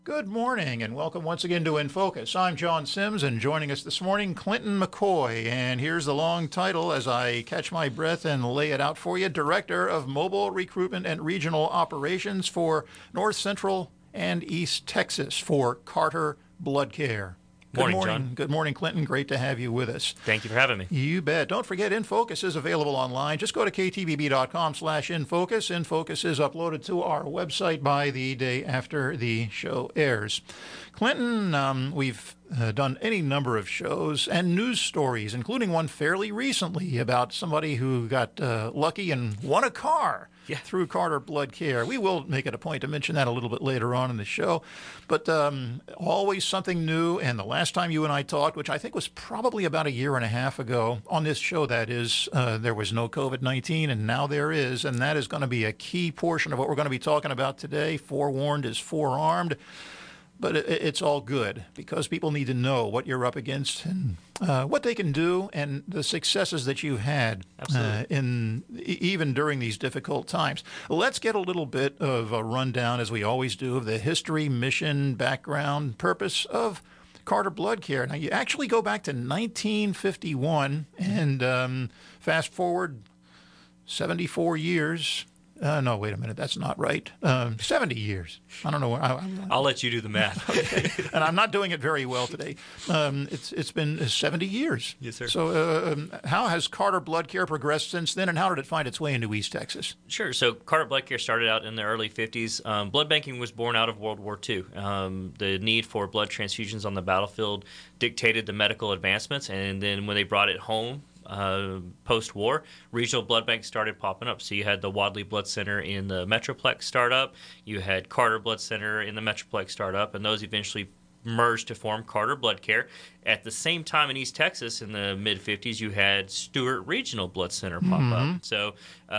Good morning and welcome once again to In Focus. I'm John Sims, and joining us this morning, Clinton McCoy. And here's the long title as I catch my breath and lay it out for you. Director of Mobile Recruitment and Regional Operations for North Central and East Texas for Carter Blood Care. Morning, John. Good morning, Clinton. Great to have you with us. Thank you for having me. You bet. Don't forget, InFocus is available online. Just go to ktbb.com/InFocus. InFocus is uploaded to our website by the day after the show airs. Clinton, we've done any number of shows and news stories, including one fairly recently about somebody who got lucky and won a car through Carter Blood Care. We will make it a point to mention that a little bit later on in the show. But always something new. And the last time you and I talked, which I think was probably about a year and a half ago, on this show, that is, there was no COVID-19, and now there is. And that is going to be a key portion of what we're going to be talking about today. Forewarned is forearmed. But it's all good because people need to know what you're up against and what they can do and the successes that you've had even during these difficult times. Let's get a little bit of a rundown, as we always do, of the history, mission, background, purpose of Carter Blood Care. Now, you actually go back to 1951 and fast forward 74 years. No, wait a minute. That's not right. 70 years. I don't know. I'll let you do the math. Okay. And I'm not doing it very well today. It's been 70 years. Yes, sir. So how has Carter Blood Care progressed since then, and how did it find its way into East Texas? Sure. So Carter Blood Care started out in the early 50s. Blood banking was born out of World War II. The need for blood transfusions on the battlefield dictated the medical advancements, and then when they brought it home, post-war, regional blood banks started popping up. So you had the Wadley Blood Center in the Metroplex startup, you had Carter Blood Center in the Metroplex startup, and those eventually merged to form Carter Blood Care. At the same time in East Texas in the mid-50s, you had Stewart Regional Blood Center pop up. So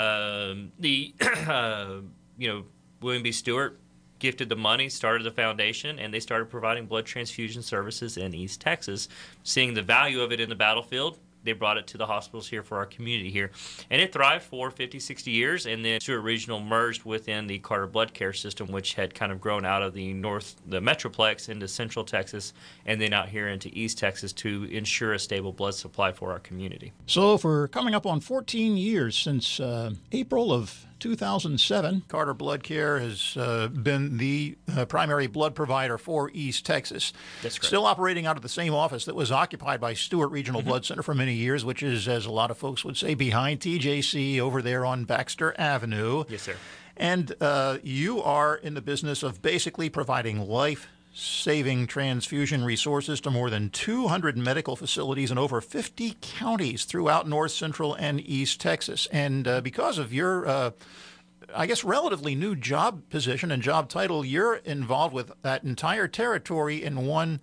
William B. Stewart gifted the money, started the foundation, and they started providing blood transfusion services in East Texas. Seeing the value of it in the battlefield, they brought it to the hospitals here for our community here. And it thrived for 50, 60 years, and then Stewart Regional merged within the Carter Blood Care system, which had kind of grown out of the Metroplex into Central Texas, and then out here into East Texas to ensure a stable blood supply for our community. So for coming up on 14 years since April of 2007, Carter Blood Care has been the primary blood provider for East Texas. That's correct. Still operating out of the same office that was occupied by Stewart Regional Blood Center for many years, which is, as a lot of folks would say, behind TJC over there on Baxter Avenue. Yes, sir. And you are in the business of basically providing life-saving transfusion resources to more than 200 medical facilities in over 50 counties throughout North Central and East Texas. And because of your, I guess, relatively new job position and job title, you're involved with that entire territory in one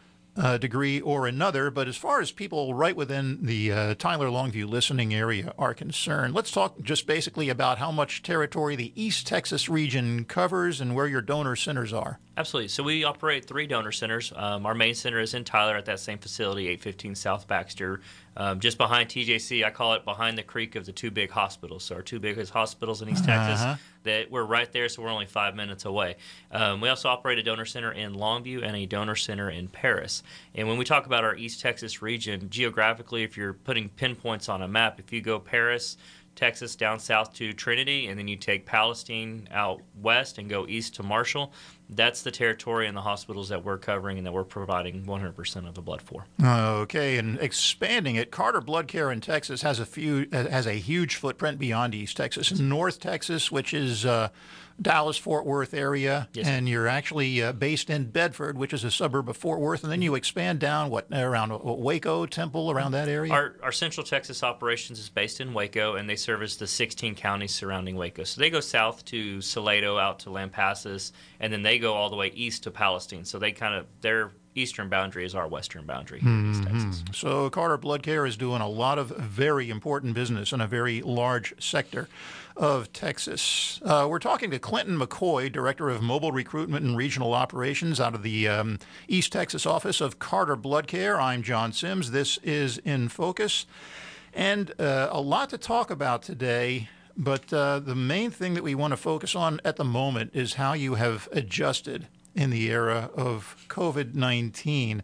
degree or another. But as far as people right within the Tyler Longview listening area are concerned, let's talk just basically about how much territory the East Texas region covers and where your donor centers are. Absolutely. So we operate 3 donor centers. Our main center is in Tyler at that same facility, 815 South Baxter, just behind TJC. I call it behind the creek of the 2 big hospitals. So our 2 biggest hospitals in East Texas, that we're right there, so we're only 5 minutes away. We also operate a donor center in Longview and a donor center in Paris. And when we talk about our East Texas region, geographically, if you're putting pinpoints on a map, if you go Paris, Texas down south to Trinity, and then you take Palestine out west and go east to Marshall, that's the territory and the hospitals that we're covering and that we're providing 100% of the blood for. Okay, and expanding it, Carter Blood Care in Texas has a huge footprint beyond East Texas. North Texas, which is Dallas-Fort Worth area, yes, and you're actually based in Bedford, which is a suburb of Fort Worth, and then you expand down, around Waco, Temple, around that area? Our Central Texas operations is based in Waco, and they service the 16 counties surrounding Waco. So they go south to Salado, out to Lampasas, and then they go all the way east to Palestine. So they their eastern boundary is our western boundary here in East Texas. So Carter Blood Care is doing a lot of very important business in a very large sector of Texas. We're talking to Clinton McCoy, Director of Mobile Recruitment and Regional Operations out of the East Texas office of Carter Blood Care. I'm John Sims. This is In Focus. And a lot to talk about today, but the main thing that we want to focus on at the moment is how you have adjusted in the era of COVID-19.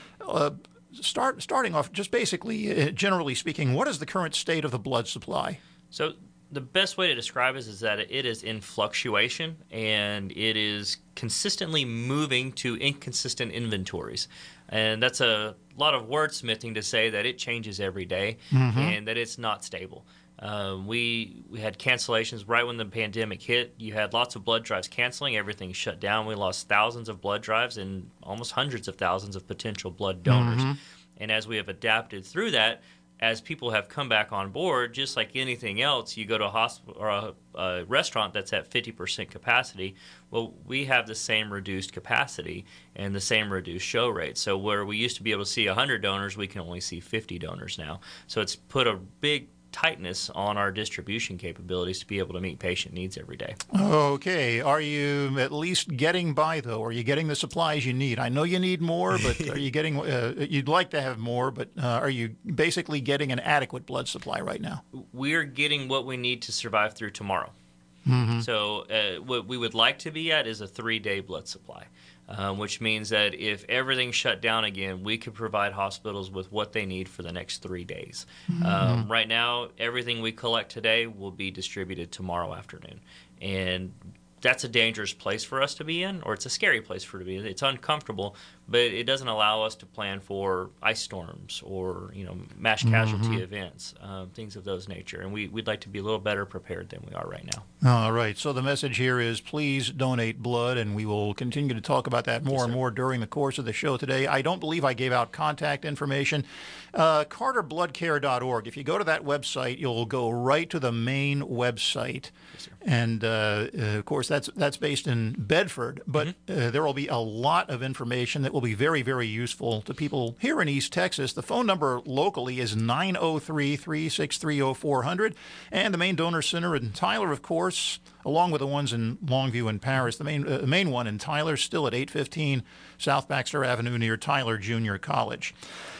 Starting off, just basically, generally speaking, what is the current state of the blood supply? So the best way to describe it is that it is in fluctuation and it is consistently moving to inconsistent inventories. And that's a lot of wordsmithing to say that it changes every day and that it's not stable. We had cancellations right when the pandemic hit. You had lots of blood drives canceling. Everything shut down. We lost thousands of blood drives and almost hundreds of thousands of potential blood donors. And as we have adapted through that, as people have come back on board, just like anything else, you go to a hospital or a restaurant that's at 50% capacity. Well, we have the same reduced capacity and the same reduced show rate. So where we used to be able to see 100 donors, we can only see 50 donors now. So it's put a big tightness on our distribution capabilities to be able to meet patient needs every day. Okay. Are you at least getting by, though? Are you getting the supplies you need? I know you need more, but are you getting, you'd like to have more, but are you basically getting an adequate blood supply right now? We're getting what we need to survive through tomorrow. So what we would like to be at is a 3-day blood supply. Which means that if everything shut down again, we could provide hospitals with what they need for the next 3 days. Right now, everything we collect today will be distributed tomorrow afternoon. And that's a dangerous place for us to be in, or it's a scary place for it to be in. It's uncomfortable, but it doesn't allow us to plan for ice storms or mass casualty events, things of those nature. And we'd like to be a little better prepared than we are right now. All right. So the message here is please donate blood, and we will continue to talk about that more and more during the course of the show today. I don't believe I gave out contact information. CarterBloodCare.org. If you go to that website, you'll go right to the main website. And, of course, that's based in Bedford, but there will be a lot of information that will be very, very useful to people here in East Texas. The phone number locally is 903-363-0400, and the main donor center in Tyler, of course, along with the ones in Longview and Paris. The main one in Tyler still at 815 South Baxter Avenue near Tyler Junior College.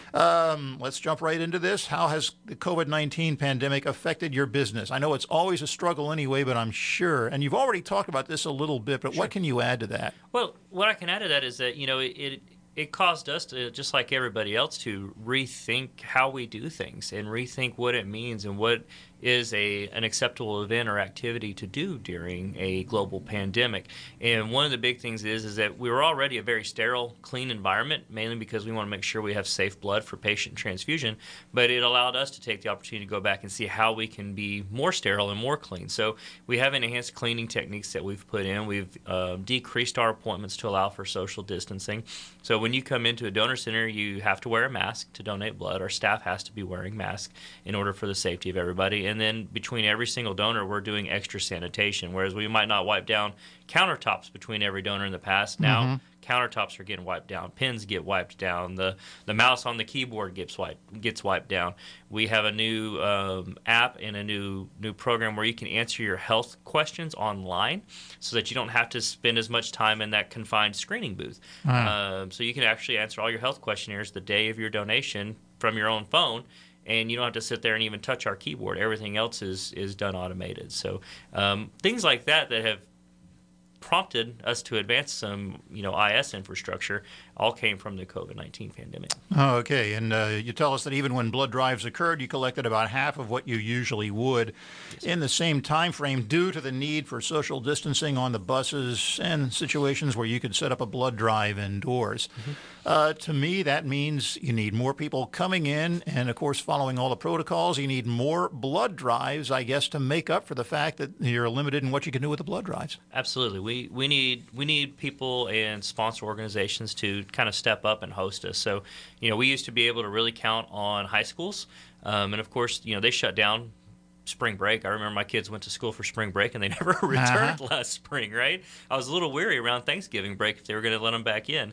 Let's jump right into this. How has the COVID-19 pandemic affected your business? I know it's always a struggle anyway, but I'm sure, and you've already talked about this a little bit, but what can you add to that? Well, what I can add to that is that, it caused us to, just like everybody else, to rethink how we do things and rethink what it means and what is an acceptable event or activity to do during a global pandemic. And one of the big things is that we were already a very sterile, clean environment, mainly because we want to make sure we have safe blood for patient transfusion, but it allowed us to take the opportunity to go back and see how we can be more sterile and more clean. So we have enhanced cleaning techniques that we've put in. We've decreased our appointments to allow for social distancing. So when you come into a donor center, you have to wear a mask to donate blood. Our staff has to be wearing masks in order for the safety of everybody. And then between every single donor, we're doing extra sanitation, whereas we might not wipe down countertops between every donor in the past. Now countertops are getting wiped down. Pens get wiped down. The mouse on the keyboard gets wiped down. We have a new app and a new program where you can answer your health questions online so that you don't have to spend as much time in that confined screening booth. So you can actually answer all your health questionnaires the day of your donation from your own phone, and you don't have to sit there and even touch our keyboard. Everything else is done automated. So things like that have prompted us to advance some, IS infrastructure all came from the COVID-19 pandemic. Okay, and you tell us that even when blood drives occurred, you collected about half of what you usually would in the same time frame due to the need for social distancing on the buses and situations where you could set up a blood drive indoors. To me, that means you need more people coming in and, of course, following all the protocols. You need more blood drives, I guess, to make up for the fact that you're limited in what you can do with the blood drives. Absolutely. We need people and sponsor organizations to kind of step up and host us. So, we used to be able to really count on high schools. And of course, they shut down spring break. I remember my kids went to school for spring break and they never returned last spring, right? I was a little weary around Thanksgiving break if they were going to let them back in.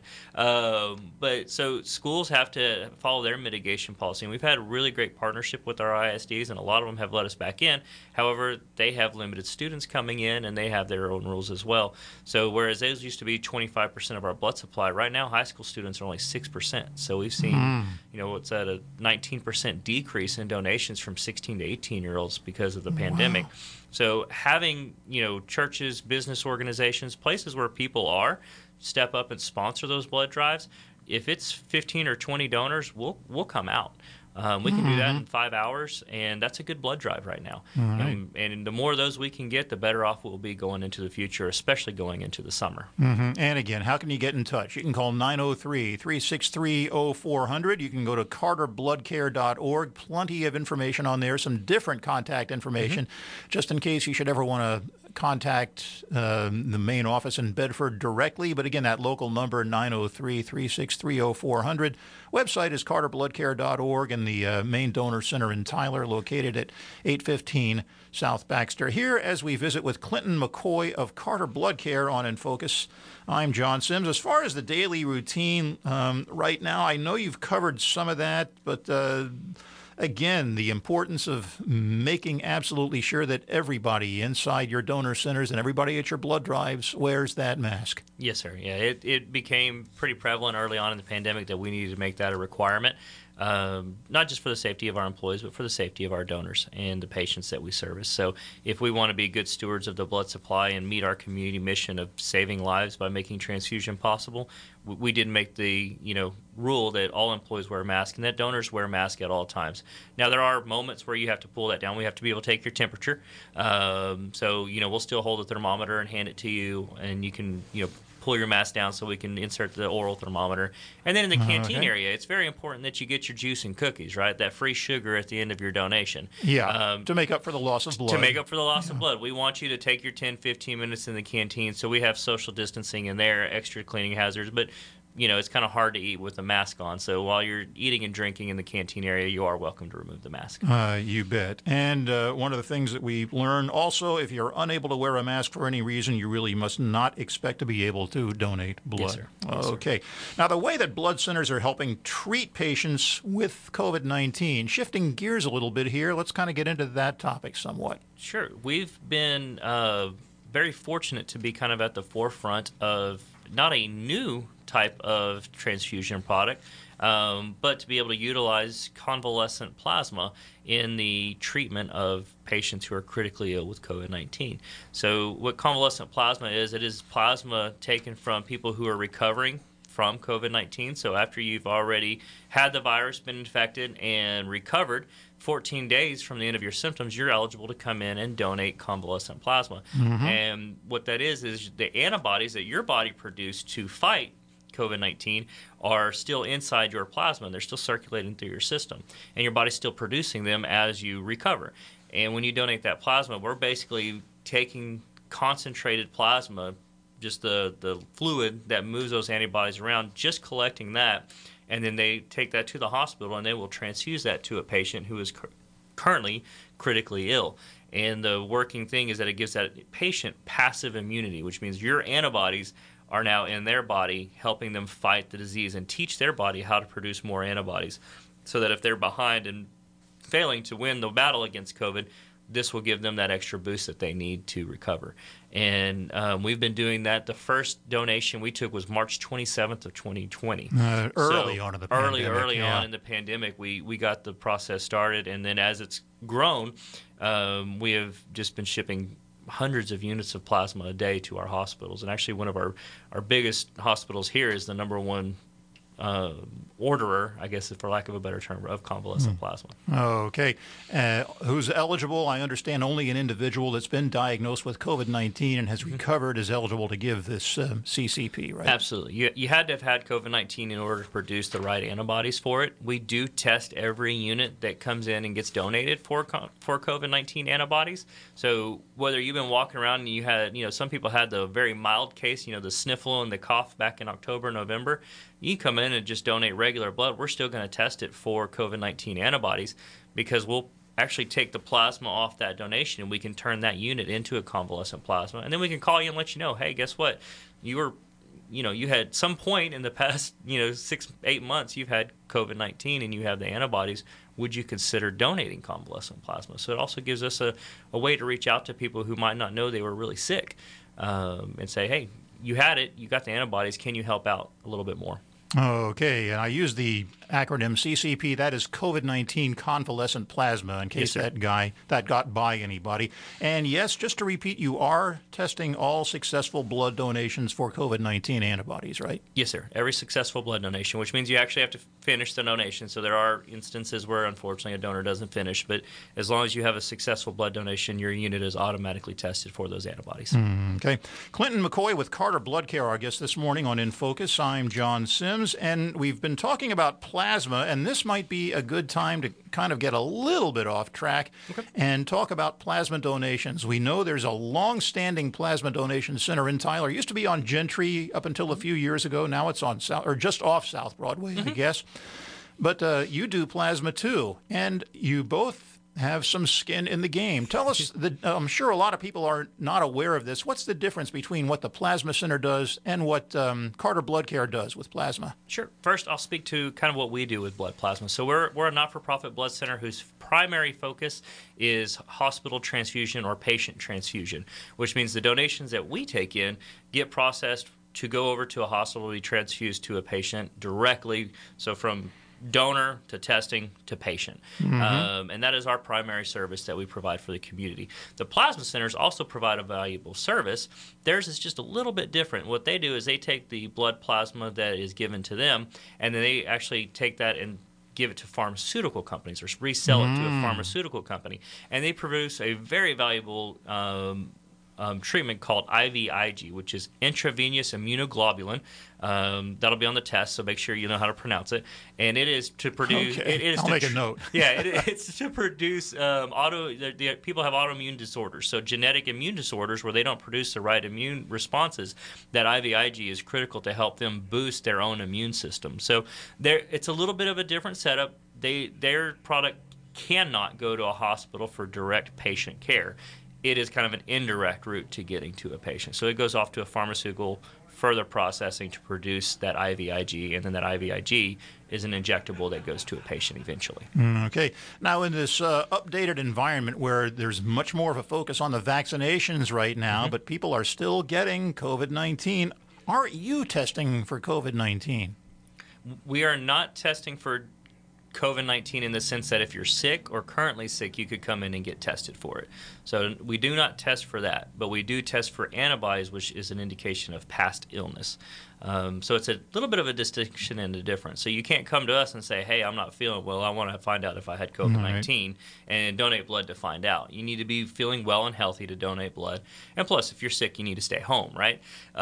But so schools have to follow their mitigation policy. And we've had a really great partnership with our ISDs, and a lot of them have let us back in. However, they have limited students coming in and they have their own rules as well. So whereas those used to be 25% of our blood supply, right now high school students are only 6%. So we've seen, what's at a 19% decrease in donations from 16 to 18-year-olds because of the pandemic. So having, churches, business organizations, places where people are, step up and sponsor those blood drives, if it's 15 or 20 donors, we'll come out. We can do that in 5 hours, and that's a good blood drive right now. Right. And the more of those we can get, the better off we'll be going into the future, especially going into the summer. And again, how can you get in touch? You can call 903-363-0400. You can go to carterbloodcare.org. Plenty of information on there, some different contact information, just in case you should ever want to contact the main office in Bedford directly. But again, that local number, 903-363-0400. Website is carterbloodcare.org, and the main donor center in Tyler, located at 815 South Baxter. Here, as we visit with Clinton McCoy of Carter Blood Care on In Focus, I'm John Sims. As far as the daily routine right now, I know you've covered some of that, but again, the importance of making absolutely sure that everybody inside your donor centers and everybody at your blood drives wears that mask. Yes, sir. Yeah, it became pretty prevalent early on in the pandemic that we needed to make that a requirement, not just for the safety of our employees, but for the safety of our donors and the patients that we service. So if we want to be good stewards of the blood supply and meet our community mission of saving lives by making transfusion possible, we did make the rule that all employees wear a mask and that donors wear a mask at all times. Now, there are moments where you have to pull that down. We have to be able to take your temperature. So we'll still hold a thermometer and hand it to you, and you can pull your mask down so we can insert the oral thermometer. And then in the canteen area, it's very important that you get your juice and cookies, right? That free sugar at the end of your donation. Yeah, to make up for the loss of blood. To make up for the loss of blood. We want you to take your 10, 15 minutes in the canteen, so we have social distancing in there, extra cleaning hazards, but it's kind of hard to eat with a mask on. So while you're eating and drinking in the canteen area, you are welcome to remove the mask. You bet. And one of the things that we learn also, if you're unable to wear a mask for any reason, you really must not expect to be able to donate blood. Yes, sir. Yes, okay. Now, the way that blood centers are helping treat patients with COVID-19, shifting gears a little bit here, let's kind of get into that topic somewhat. Sure. We've been very fortunate to be kind of at the forefront of not a new type of transfusion product, but to be able to utilize convalescent plasma in the treatment of patients who are critically ill with COVID-19. So what convalescent plasma is, it is plasma taken from people who are recovering from COVID-19. So after you've already had the virus, been infected, and recovered, 14 days from the end of your symptoms, you're eligible to come in and donate convalescent plasma. And what that is the antibodies that your body produced to fight COVID-19 are still inside your plasma. They're still circulating through your system, and your body's still producing them as you recover. And when you donate that plasma, we're basically taking concentrated plasma, just the fluid that moves those antibodies around, just collecting that, and then they take that to the hospital and they will transfuse that to a patient who is currently critically ill. And the working thing is that it gives that patient passive immunity, which means your antibodies are now in their body helping them fight the disease and teach their body how to produce more antibodies, so that if they're behind and failing to win the battle against COVID, this will give them that extra boost that they need to recover. And we've been doing that. The first donation we took was March 27th of 2020. Early on in the pandemic. Early on in the pandemic, we got the process started. And then as it's grown, we have just been shipping hundreds of units of plasma a day to our hospitals. And actually one of our biggest hospitals here is the number one orderer, I guess, for lack of a better term, of convalescent plasma. Okay. Who's eligible? I understand only an individual that's been diagnosed with COVID-19 and has recovered is eligible to give this CCP, right? Absolutely. You had to have had COVID-19 in order to produce the right antibodies for it. We do test every unit that comes in and gets donated for COVID-19 antibodies. So whether you've been walking around and you had, some people had the very mild case, the sniffle and the cough back in October, November, you come in and just donate regular blood, we're still going to test it for COVID-19 antibodies, because we'll actually take the plasma off that donation and we can turn that unit into a convalescent plasma. And then we can call you and let you know, hey, guess what? You had some point in the past, 6-8 months, you've had COVID-19 and you have the antibodies. Would you consider donating convalescent plasma? So it also gives us a way to reach out to people who might not know they were really sick and say, hey, you had it, you got the antibodies, can you help out a little bit more? Okay, and I use the acronym CCP. That is COVID-19 convalescent plasma, in case that got by anybody. And yes, just to repeat, you are testing all successful blood donations for COVID-19 antibodies, right? Yes, sir. Every successful blood donation, which means you actually have to finish the donation. So there are instances where, unfortunately, a donor doesn't finish. But as long as you have a successful blood donation, your unit is automatically tested for those antibodies. Okay. Clinton McCoy with Carter Blood Care, our guest this morning on In Focus. I'm John Sims, and we've been talking about plasma, and this might be a good time to kind of get a little bit off track and talk about plasma donations. We know there's a long-standing plasma donation center in Tyler. It used to be on Gentry up until a few years ago. Now it's on South, or just off South Broadway, I guess. But you do plasma too, and you both have some skin in the game. Tell us, I'm sure a lot of people are not aware of this. What's the difference between what the Plasma Center does and what Carter Blood Care does with plasma? Sure. First, I'll speak to kind of what we do with blood plasma. So we're a not-for-profit blood center whose primary focus is hospital transfusion or patient transfusion, which means the donations that we take in get processed to go over to a hospital to be transfused to a patient directly. So from donor to testing to patient. And that is our primary service that we provide for the community. The plasma centers also provide a valuable service. Theirs is just a little bit different. What they do is they take the blood plasma that is given to them, and then they actually take that and give it to pharmaceutical companies or resell it to a pharmaceutical company. And they produce a very valuable treatment called IVIG, which is intravenous immunoglobulin. That'll be on the test, so make sure you know how to pronounce it. And it is to produce. Okay. It is I'll make a note. Yeah, it's to produce people have autoimmune disorders, so genetic immune disorders where they don't produce the right immune responses. That IVIG is critical to help them boost their own immune system. So it's a little bit of a different setup. Their product cannot go to a hospital for direct patient care. It is kind of an indirect route to getting to a patient. So it goes off to a pharmaceutical, further processing to produce that IVIG, and then that IVIG is an injectable that goes to a patient eventually. Okay. Now, in this updated environment where there's much more of a focus on the vaccinations right now, but people are still getting COVID-19, are you testing for COVID-19? We are not testing for COVID-19 in the sense that if you're sick or currently sick, you could come in and get tested for it. So we do not test for that, but we do test for antibodies, which is an indication of past illness. So it's a little bit of a distinction and a difference. So you can't come to us and say, hey, I'm not feeling well, I want to find out if I had COVID-19, and donate blood to find out. You need to be feeling well and healthy to donate blood. And plus, if you're sick, you need to stay home, right?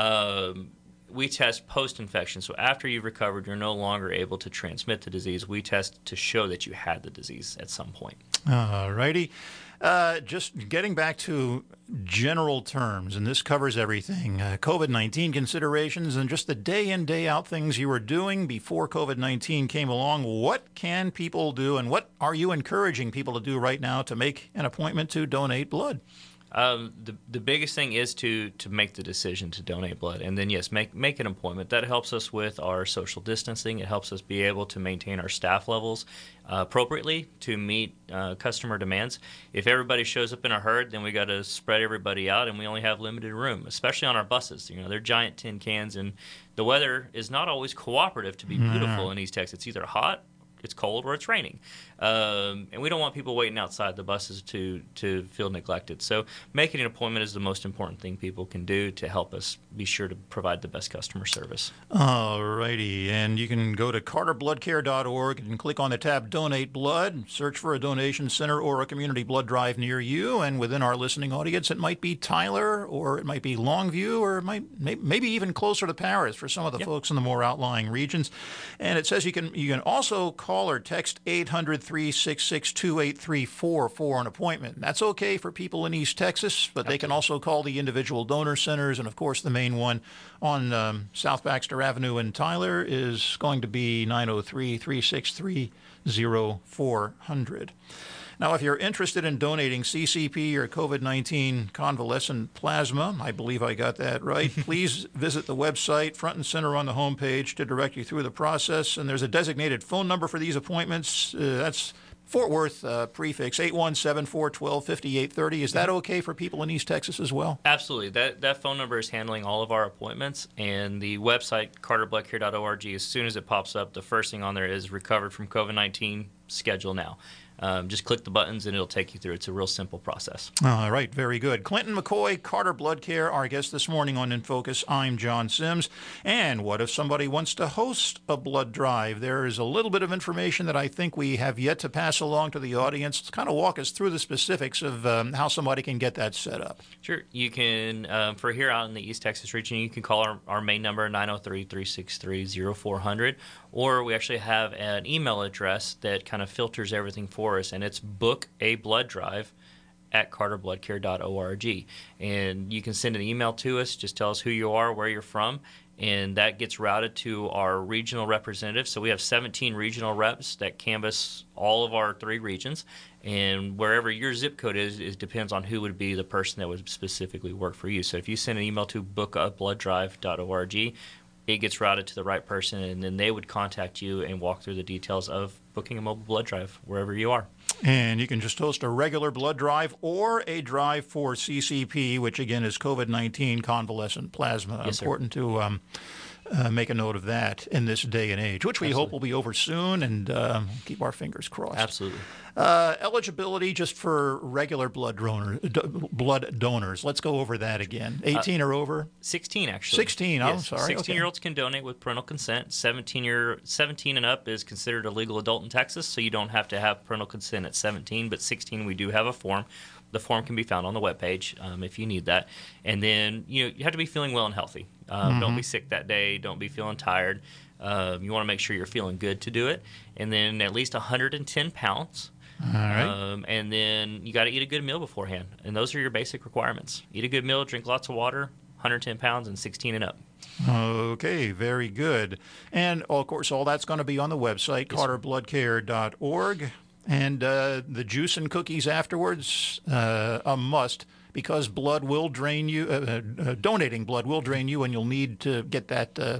We test post-infection. So after you've recovered, you're no longer able to transmit the disease. We test to show that you had the disease at some point. All righty. Just getting back to general terms, and this covers everything, COVID-19 considerations and just the day in, day out things you were doing before COVID-19 came along. What can people do, and what are you encouraging people to do right now to make an appointment to donate blood? The biggest thing is to make the decision to donate blood, and then yes, make an appointment. That helps us with our social distancing. It helps us be able to maintain our staff levels appropriately to meet customer demands. If everybody shows up in a herd, then we got to spread everybody out, and we only have limited room, especially on our buses. You know, they're giant tin cans, and the weather is not always cooperative to be beautiful in East Texas. It's either hot, it's cold, or it's raining. And we don't want people waiting outside the buses to feel neglected. So making an appointment is the most important thing people can do to help us be sure to provide the best customer service. All righty. And you can go to carterbloodcare.org and click on the tab Donate Blood, search for a donation center or a community blood drive near you. And within our listening audience, it might be Tyler, or it might be Longview, or it might maybe even closer to Paris for some of the folks in the more outlying regions. And it says you can also call or text 800-366-2834 for an appointment. That's okay for people in East Texas, but they can also call the individual donor centers. And, of course, the main one on South Baxter Avenue in Tyler is going to be 903-363-0400. Now, if you're interested in donating CCP or COVID-19 convalescent plasma, I believe I got that right, please visit the website, front and center on the homepage, to direct you through the process. And there's a designated phone number for these appointments. That's Fort Worth prefix, 817-412-5830. Is that okay for people in East Texas as well? Absolutely. That phone number is handling all of our appointments, and the website, carterbloodcare.org, as soon as it pops up, the first thing on there is recovered from COVID-19, schedule now. Just click the buttons and it'll take you through. It's a real simple process. All right, very good. Clinton McCoy, Carter Blood Care, our guest this morning on In Focus. I'm John Sims. And what if somebody wants to host a blood drive? There is a little bit of information that I think we have yet to pass along to the audience. To kind of walk us through the specifics of how somebody can get that set up. Sure. You can, for here out in the East Texas region, you can call our main number, 903-363-0400, or we actually have an email address that kind of filters everything for us, and it's bookabloodDrive@carterbloodcare.org. And you can send an email to us, just tell us who you are, where you're from, and that gets routed to our regional representatives. So we have 17 regional reps that canvass all of our 3 regions, and wherever your zip code is, it depends on who would be the person that would specifically work for you. So if you send an email to bookabloodDrive.org, it gets routed to the right person, and then they would contact you and walk through the details of booking a mobile blood drive wherever you are. And you can just host a regular blood drive or a drive for CCP, which again is COVID-19 convalescent plasma. Yes, Important to make a note of that in this day and age, which we hope will be over soon, and keep our fingers crossed. Absolutely. Eligibility just for regular blood donors. Let's go over that again. 18 or over? 16, actually. 16, yes. I'm sorry. 16-year-olds can donate with parental consent. 17 and up is considered a legal adult in Texas, so you don't have to have parental consent at 17, but 16, we do have a form. The form can be found on the webpage if you need that. And then you have to be feeling well and healthy. Don't be sick that day. Don't be feeling tired. You want to make sure you're feeling good to do it. And then at least 110 pounds. All right. And then you got to eat a good meal beforehand. And those are your basic requirements. Eat a good meal, drink lots of water, 110 pounds, and 16 and up. Okay, very good. And, of course, all that's going to be on the website, carterbloodcare.org. And the juice and cookies afterwards, a must, because blood will drain you. Donating blood will drain you, and you'll need to get that.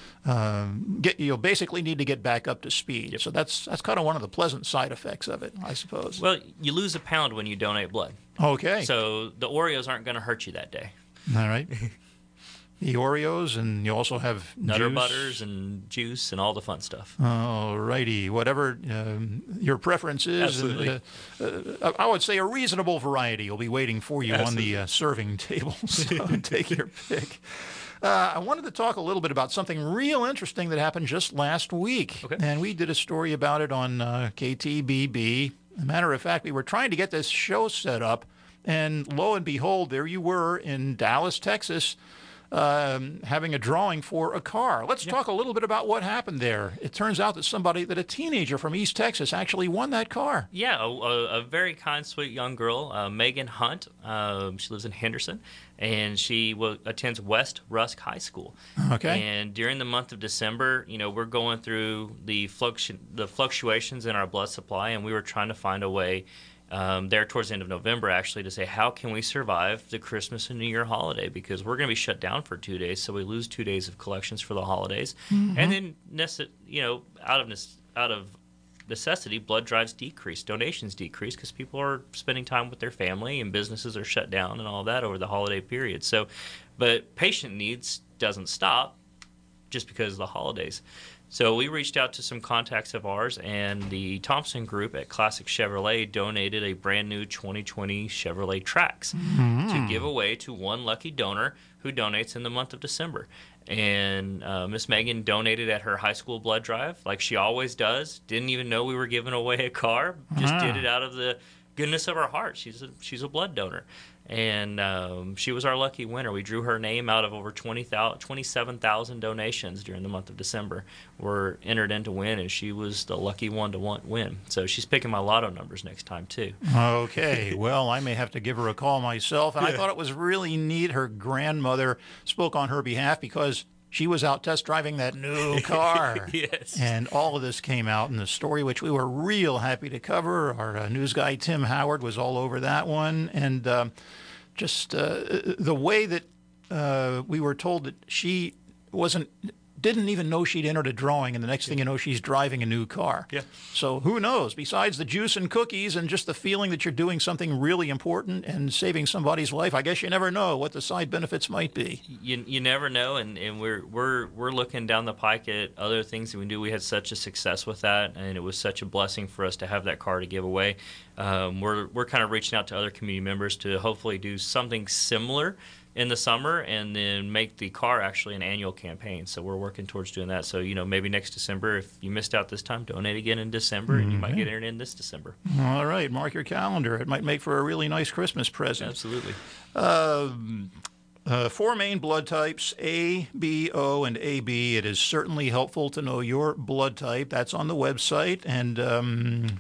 You'll basically need to get back up to speed. Yep. So that's kind of one of the pleasant side effects of it, I suppose. Well, you lose a pound when you donate blood. Okay. So the Oreos aren't going to hurt you that day. All right. The Oreos, and you also have Nutter juice. Butters and juice and all the fun stuff. All righty. Whatever your preference is. Absolutely. I would say a reasonable variety will be waiting for you Absolutely. on the serving table. So take your pick. I wanted to talk a little bit about something real interesting that happened just last week. Okay. And we did a story about it on KTBB. As a matter of fact, we were trying to get this show set up, and lo and behold, there you were in Dallas, Texas, having a drawing for a car. Let's talk a little bit about what happened there. It turns out that a teenager from East Texas actually won that car. Yeah, a very kind, sweet young girl, Megan Hunt. She lives in Henderson, and she attends West Rusk High School. Okay. And during the month of December, we're going through the fluctuations in our blood supply, and we were trying to find a way there towards the end of November, actually, to say, how can we survive the Christmas and New Year holiday? Because we're going to be shut down for 2 days, so we lose 2 days of collections for the holidays. Mm-hmm. And then, out of necessity, blood drives decrease, donations decrease, because people are spending time with their family and businesses are shut down and all that over the holiday period. So, but patient needs doesn't stop just because of the holidays. So we reached out to some contacts of ours, and the Thompson Group at Classic Chevrolet donated a brand new 2020 Chevrolet Trax to give away to one lucky donor who donates in the month of December. And Miss Megan donated at her high school blood drive, like she always does. Didn't even know we were giving away a car. Just did it out of the goodness of her heart. She's a blood donor. And she was our lucky winner. We drew her name out of over 27,000 donations during the month of December. Were entered in to win, and she was the lucky one to win. So she's picking my lotto numbers next time, too. Okay. Well, I may have to give her a call myself. And I thought it was really neat. Her grandmother spoke on her behalf because she was out test driving that new car. Yes. And all of this came out in the story, which we were real happy to cover. Our news guy, Tim Howard, was all over that one. And just the way that we were told that she didn't even know she'd entered a drawing, and the next thing you know, she's driving a new car. Yeah. So who knows? Besides the juice and cookies and just the feeling that you're doing something really important and saving somebody's life, I guess you never know what the side benefits might be. You never know, and we're looking down the pike at other things that we do. We had such a success with that, and it was such a blessing for us to have that car to give away. We're kind of reaching out to other community members to hopefully do something similar in the summer, and then make the car actually an annual campaign. So we're working towards doing that. So, maybe next December, if you missed out this time, donate again in December, and you might get entered in this December. All right, mark your calendar. It might make for a really nice Christmas present. Absolutely. 4 main blood types, A, B, O, and AB. It is certainly helpful to know your blood type. That's on the website, and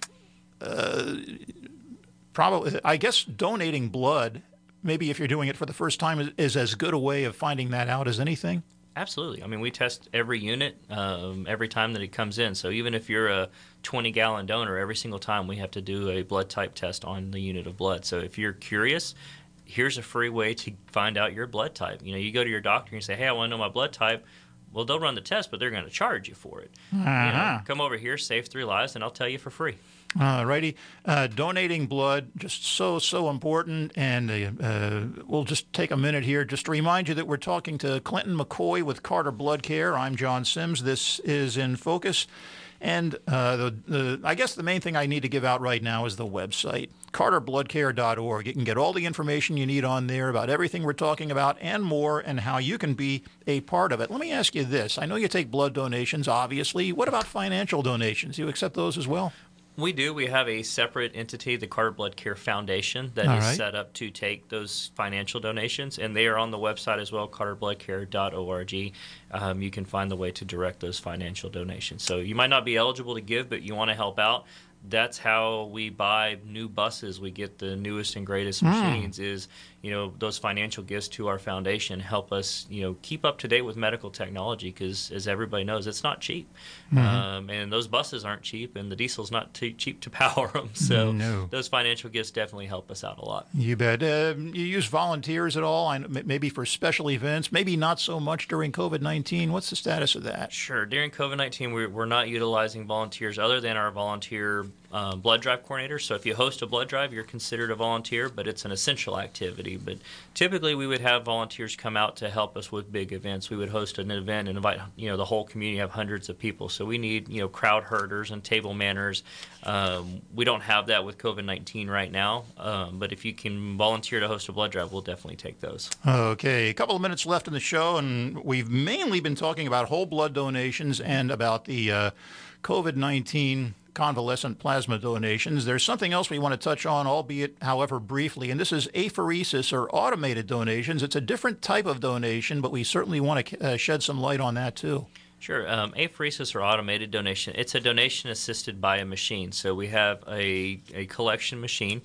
probably, I guess, donating blood, maybe if you're doing it for the first time, is as good a way of finding that out as anything? Absolutely. I mean, we test every unit every time that it comes in. So even if you're a 20-gallon donor, every single time we have to do a blood type test on the unit of blood. So if you're curious, here's a free way to find out your blood type. You go to your doctor and you say, hey, I want to know my blood type. Well, they'll run the test, but they're going to charge you for it. Come over here, save 3 lives, and I'll tell you for free. Righty. Donating blood, just so important. And we'll just take a minute here just to remind you that we're talking to Clinton McCoy with Carter Blood Care. I'm John Sims. This is In Focus. And I guess the main thing I need to give out right now is the website, carterbloodcare.org. You can get all the information you need on there about everything we're talking about and more, and how you can be a part of it. Let me ask you this. I know you take blood donations, obviously. What about financial donations? Do you accept those as well? We do. We have a separate entity, the Carter Blood Care Foundation, that is set up to take those financial donations, and they are on the website as well, carterbloodcare.org. You can find the way to direct those financial donations. So you might not be eligible to give, but you want to help out. That's how we buy new buses. We get the newest and greatest machines. Is those financial gifts to our foundation help us keep up to date with medical technology, because as everybody knows, it's not cheap, and those buses aren't cheap, and the diesel's not cheap to power them. So those financial gifts definitely help us out a lot. You bet. You use volunteers at all? Maybe for special events, maybe not so much during COVID-19. What's the status of that? Sure. During COVID-19, we're not utilizing volunteers other than our volunteer blood drive coordinator. So if you host a blood drive, you're considered a volunteer, but it's an essential activity. But typically we would have volunteers come out to help us with big events. We would host an event and invite the whole community, have hundreds of people. So we need crowd herders and table manners. We don't have that with COVID-19 right now, but if you can volunteer to host a blood drive, we'll definitely take those. Okay, a couple of minutes left in the show, and we've mainly been talking about whole blood donations and about the COVID-19 convalescent plasma donations. There's something else we want to touch on, albeit, however, briefly, and this is apheresis or automated donations. It's a different type of donation, but we certainly want to shed some light on that too. Sure. Apheresis or automated donation, it's a donation assisted by a machine. So we have a collection machine.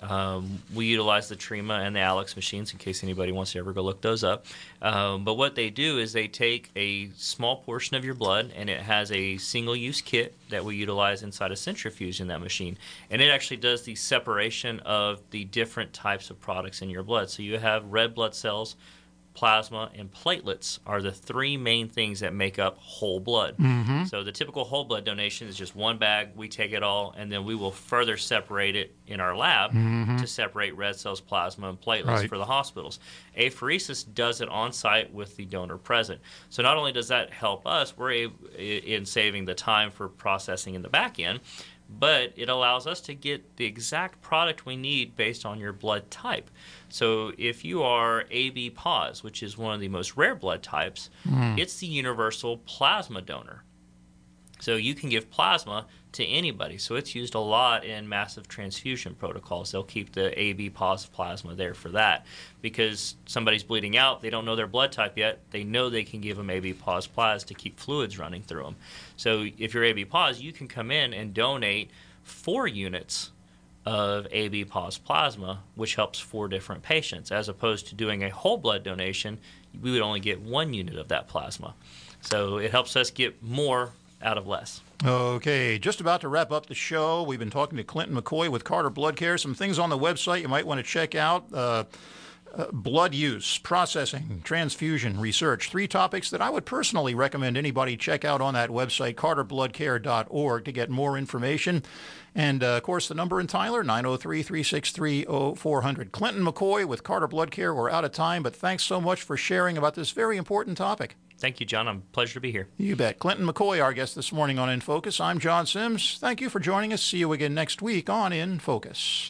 We utilize the Trima and the Alex machines in case anybody wants to ever go look those up. But what they do is they take a small portion of your blood, and it has a single-use kit that we utilize inside a centrifuge in that machine. And it actually does the separation of the different types of products in your blood. So you have red blood cells, plasma, and platelets are the 3 main things that make up whole blood. So the typical whole blood donation is just one bag, we take it all, and then we will further separate it in our lab to separate red cells, plasma, and platelets for the hospitals. Apheresis does it on site with the donor present. So not only does that help us, we're in saving the time for processing in the back end, but it allows us to get the exact product we need based on your blood type. So if you are AB pos, which is one of the most rare blood types, it's the universal plasma donor. So you can give plasma to anybody. So it's used a lot in massive transfusion protocols. They'll keep the AB positive plasma there for that because somebody's bleeding out. They don't know their blood type yet. They know they can give them AB positive plasma to keep fluids running through them. So if you're AB positive, you can come in and donate 4 units of AB positive plasma, which helps 4 different patients, as opposed to doing a whole blood donation. We would only get 1 unit of that plasma. So it helps us get more out of less. Okay, just about to wrap up the show. We've been talking to Clinton McCoy with Carter Blood Care. Some things on the website you might want to check out. blood use, processing, transfusion, research. 3 topics that I would personally recommend anybody check out on that website, carterbloodcare.org, to get more information. And, of course, the number in Tyler, 903-363-0400. Clinton McCoy with Carter Blood Care. We're out of time, but thanks so much for sharing about this very important topic. Thank you, John. I'm a pleasure to be here. You bet. Clinton McCoy, our guest this morning on In Focus. I'm John Sims. Thank you for joining us. See you again next week on In Focus.